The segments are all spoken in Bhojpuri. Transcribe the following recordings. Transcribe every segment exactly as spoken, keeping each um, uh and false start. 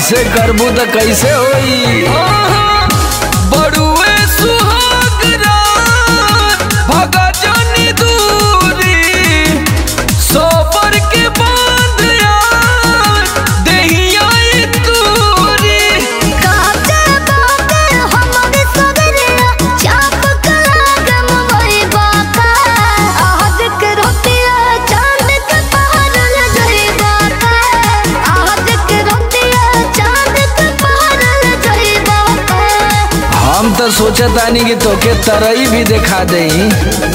ऐसे करबू तो कैसे होई। बड़ुए सुहाग रात भगा जानी दूरी सोबर के बांध यार देहिया तूरी काटे बाटे हमरे सगरिया चाप कलाग मोई बाका आज के रोटिया चांद के पहाड़ ले गई बाका आज के रोटिया चांद के पहाड़ ले गई बाका। हम तो सोचतानी कि तोके तरई भी दिखा देई।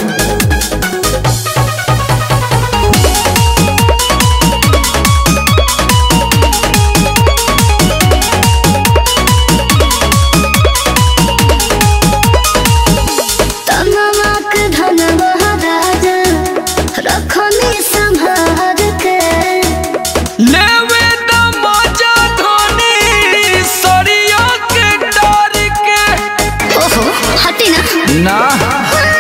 तनवाक धन महाराजा रखनी संभार के लेवे द मजा धोनी सरिया के डार के। ओहो हटी ना ना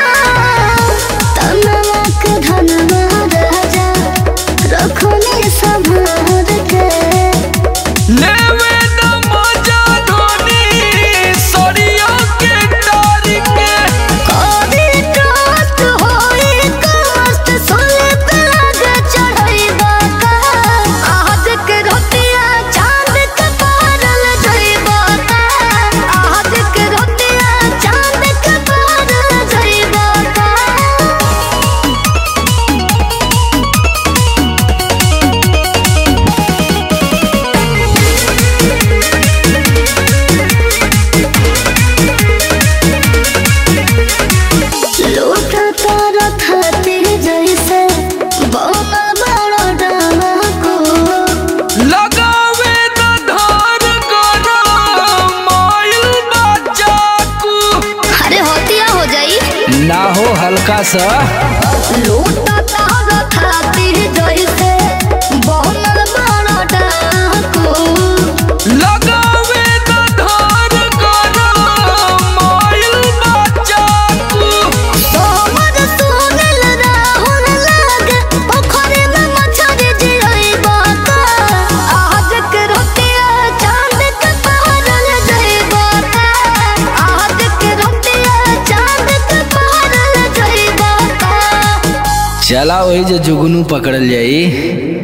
तनवाक धन महाराजा रखनी संभार के लेवे द मजा धोनी सरिया के डार के। कोरी टोस्ट होई कष्ट सोले पे आगे चढ़ई बाका आज के रोटिया चांद के पहाड़ ले गई बाका आज के रोटिया चांद के पहाड़ ले गई बाका। लूटा तारा खातिर जैसे बनल बड़ा डाको लगावे द धार करो माइल बचाकू। अरे होतिया हो जाई ना हो हल्का सा। लूटा तारा खातिर जैसे बनल बड़ा डाको लगावे द धार करो माइल बचाकू। सोमर सुनल राहुल लागे पोखरे में मछली जिरई बाका आज के रोटिया चांद के पहाड़ ले गई बाका आज के रोटिया चांद के पहाड़ ले गई बाका। चला वही जो जुगनू पकड़ल जाई।